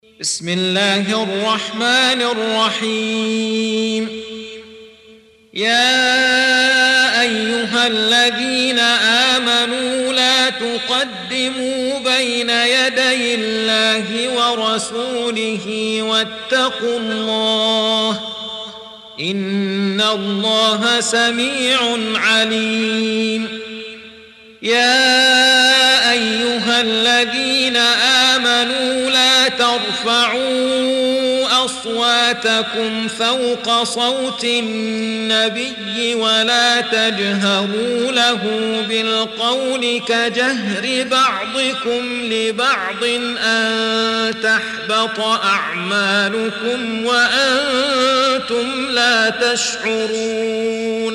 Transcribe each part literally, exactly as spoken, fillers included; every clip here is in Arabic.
بسم الله الرحمن الرحيم. يا أيها الذين آمنوا لا تقدموا بين يدي الله ورسوله واتقوا الله إن الله سميع عليم. يا أيها الذين آمنوا لا ترفعوا أصواتكم فوق صوت النبي ولا تجهروا له بالقول كجهر بعضكم لبعض أن تحبط أعمالكم وأنتم لا تشعرون.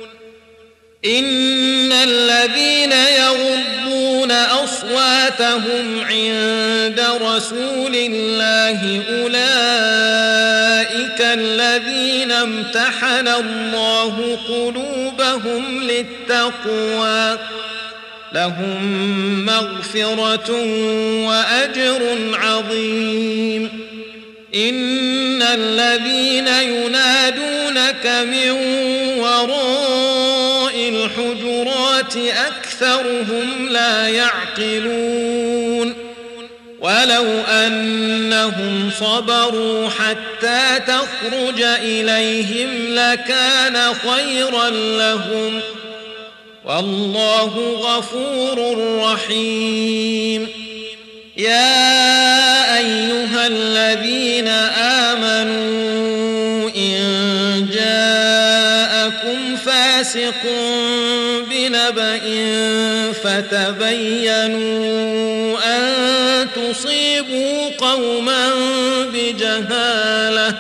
إن الذين يغضون أصواتهم عند رسول الله أولئك الذين امتحن الله قلوبهم للتقوى لهم مغفرة وأجر عظيم. إن الذين ينادونك من وراء الحجرات أكثرهم لا يعقلون. ولو أنهم صبروا حتى تخرج إليهم لكان خيرا لهم والله غفور رحيم. يا أيها الذين آمنوا إن جاءكم فاسق بنبأ فتبينوا أن تصيبوا قوما بجهالة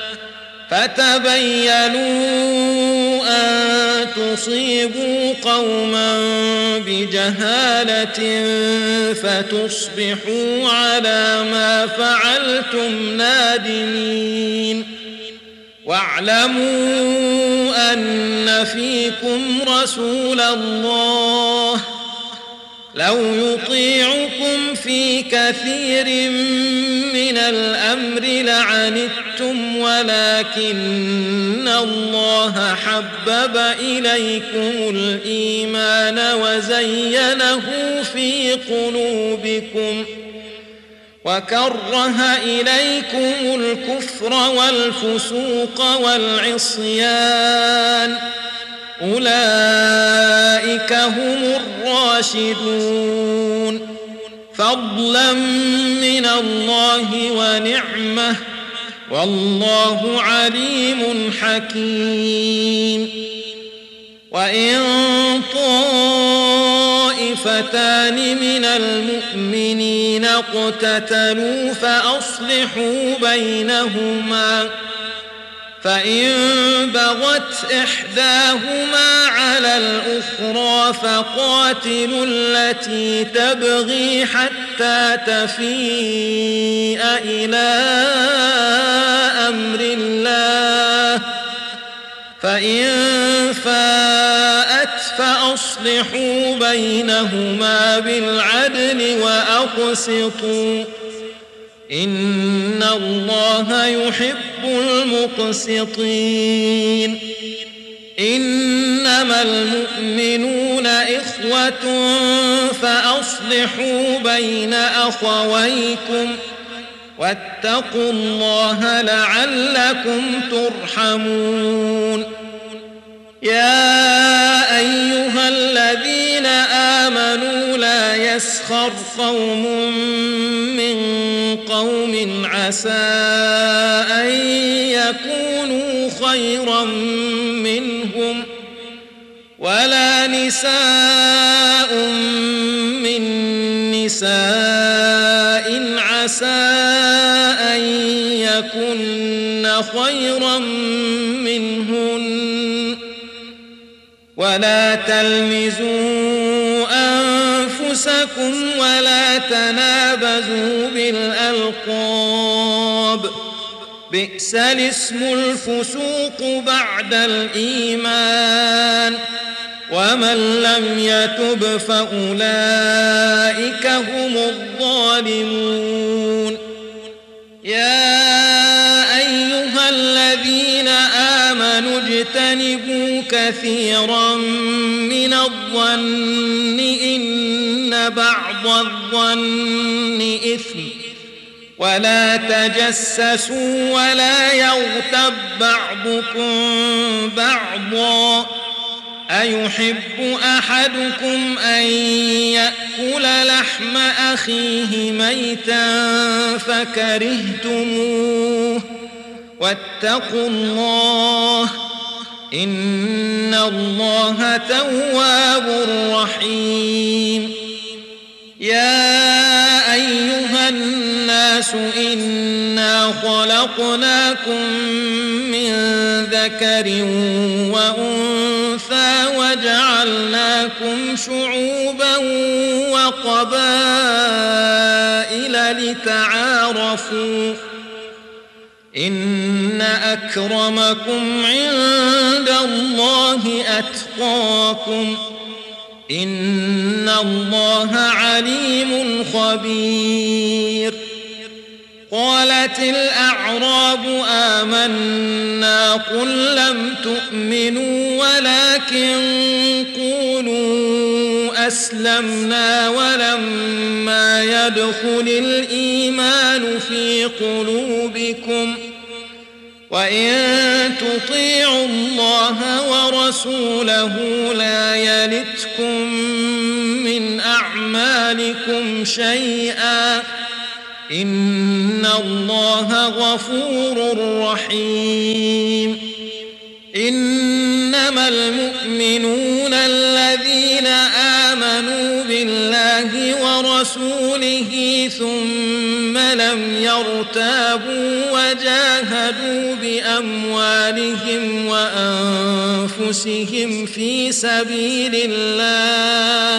فتبينوا أن تصيبوا قوما بجهالة فتصبحوا على ما فعلتم نادمين. واعلموا أن فيكم رسول الله لو يطيعكم في كثير من الأمر لعنتم ولكن الله حبب إليكم الإيمان وزينه في قلوبكم وكره إليكم الكفر والفسوق والعصيان أولئك هم الراشدون فضلا من الله ونعمة والله عليم حكيم. وإن طائفتان من المؤمنين اقتتلوا فأصلحوا بينهما فإن بغت إحداهما على الأخرى فقاتلوا التي تبغي حتى تفيء إلى أمر الله فإن فاءت فأصلحوا بينهما بالعدل وأقسطوا إن الله يحب المقسطين. إنما المؤمنون إخوة فأصلحوا بين أخويكم واتقوا الله لعلكم ترحمون. يا أيها الذين آمنوا لا يسخر قوم من قوم عسى أن يكونوا خيرا منهم ولا نساء من نساء عسى أن يكن خيرا منهن ولا تلمزوا أنفسكم ولا تنابزوا بالألقاب بئس الاسم الفسوق بعد الإيمان ومن لم يتب فأولئك هم الظالمون. يا أيها الذين آمنوا اجتنبوا كثيرا من الظن إن بعض الظن إثم ولا تجسسوا ولا يغتب بعضكم بعضا أيحب أحدكم أن يأكل لحم أخيه ميتا فكرهتموه واتقوا الله إن الله تواب رحيم يا أيها الناس إنا خلقناكم من ذكر وأنثى وجعلناكم شعوبا وقبائل لتعارفوا إن أكرمكم عند الله أتقاكم إن الله عليم خبير قالت الأعراب آمنا قل لم تؤمنوا ولكن قولوا أسلمنا ولما يدخل الإيمان في قلوبكم وإن تطيعوا الله ورسوله لا يلتكم من أعمالكم شيئا إن الله غفور رحيم إنما المؤمنون الذين آمنوا بالله ورسوله ثم لم يرتابوا وجاهدوا بأموالهم وأنفسهم في سبيل الله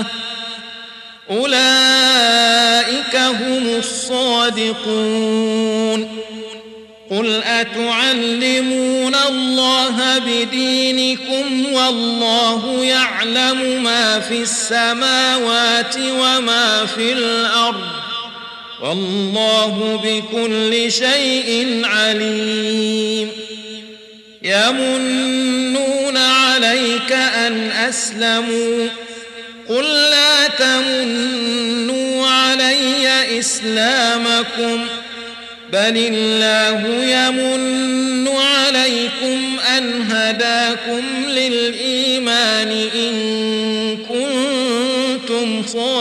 أولئك هم الصادقون قل أتعلمون الله بدينكم والله يعلم ما في السماوات وما في الأرض والله بكل شيء عليم يمنون عليك أن أسلموا قل لا تمنوا علي إسلامكم بل الله يمن عليكم أن هداكم للإيمان إن كنتم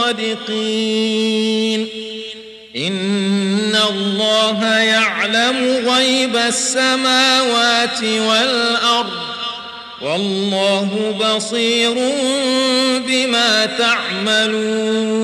صادقين إن الله يعلم غيب السماوات والأرض والله بصير بما تعملون